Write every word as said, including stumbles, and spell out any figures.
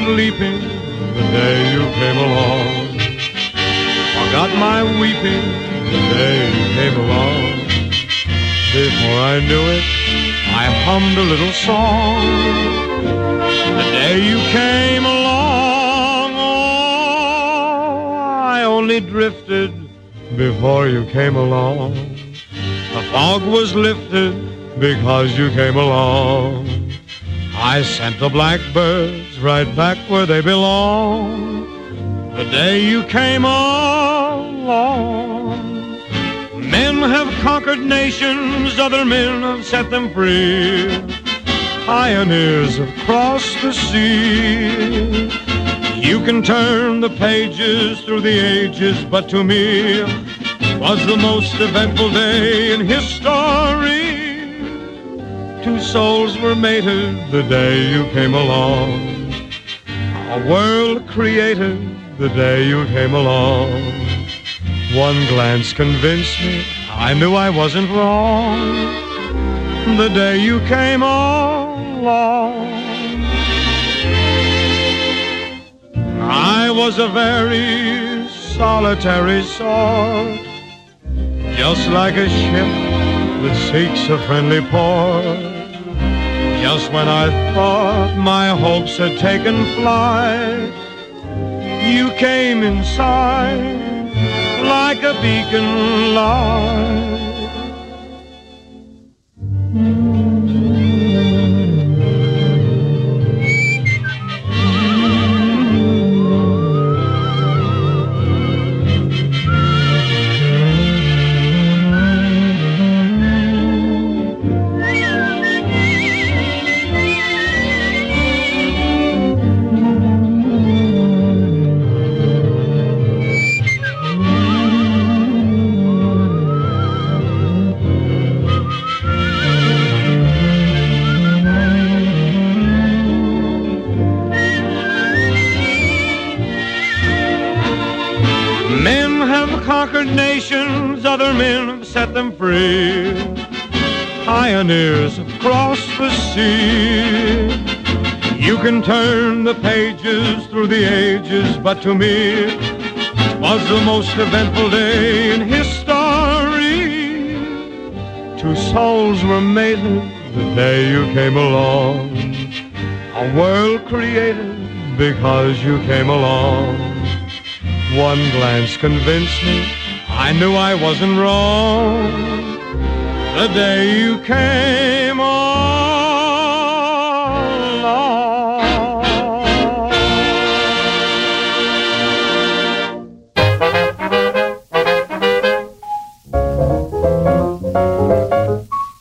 sleeping the day you came along. Forgot my weeping the day you came along. Before I knew it, I hummed a little song. The day you came along, oh, I only drifted before you came along. The fog was lifted because you came along. I sent the blackbirds right back where they belong. The day you came along. Men have conquered nations, other men have set them free. Pioneers have crossed the sea. You can turn the pages through the ages, but to me was the most eventful day in history. Two souls were mated the day you came along. A world created the day you came along. One glance convinced me I knew I wasn't wrong. The day you came along. I was a very solitary sort, just like a ship that seeks a friendly port. Just when I thought my hopes had taken flight, you came inside like a beacon light. Conquered nations, other men have set them free. Pioneers have crossed the sea. You can turn the pages through the ages, but to me was the most eventful day in history. Two souls were mated the day you came along. A world created because you came along. One glance convinced me I knew I wasn't wrong. The day you came on.